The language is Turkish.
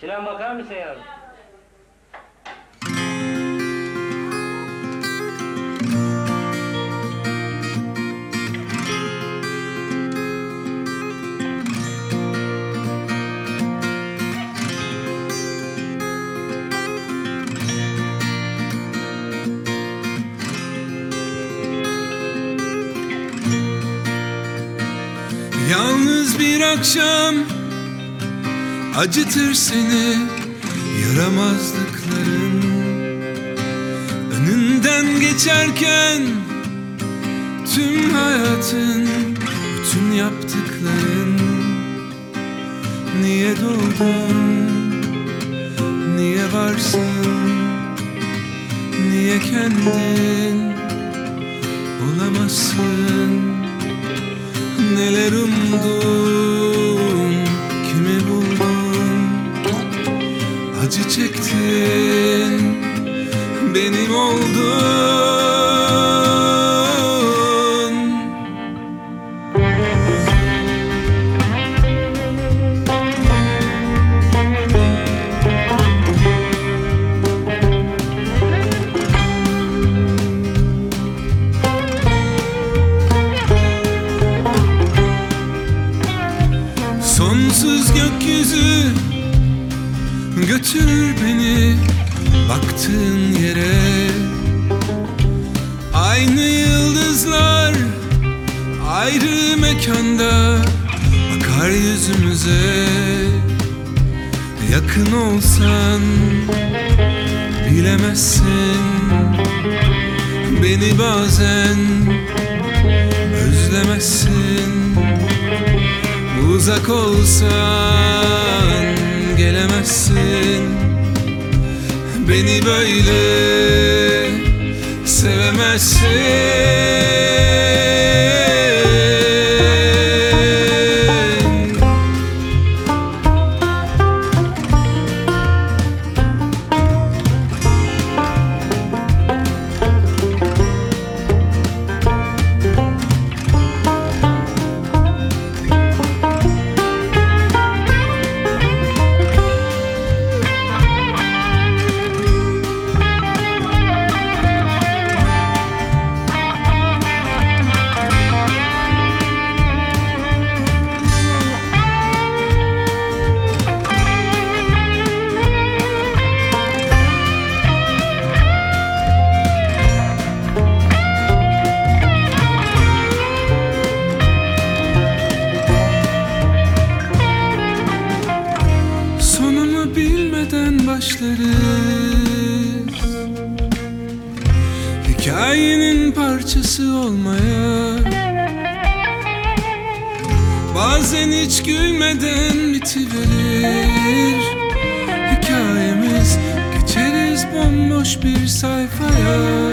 Sinan bakar mısın yavrum? Yalnız bir akşam acıtır seni yaramazlıkların. Önünden geçerken tüm hayatın, bütün yaptıkların. Niye doğdun, niye varsın, niye kendin olamazsın? Neler umdun, kimi buldun? Acı çektin, benim oldun. Sonsuz gökyüzü götürür beni baktığın yere. Aynı yıldızlar ayrı mekanda bakar yüzümüze. Yakın olsan bilemezsin, beni bazen özlemezsin. Uzak olsan gelemezsin, beni böyle sevemezsin. Bilmeden başlarız hikayenin parçası olmaya. Bazen hiç gülmeden bitiverir hikayemiz, geçeriz bomboş bir sayfaya.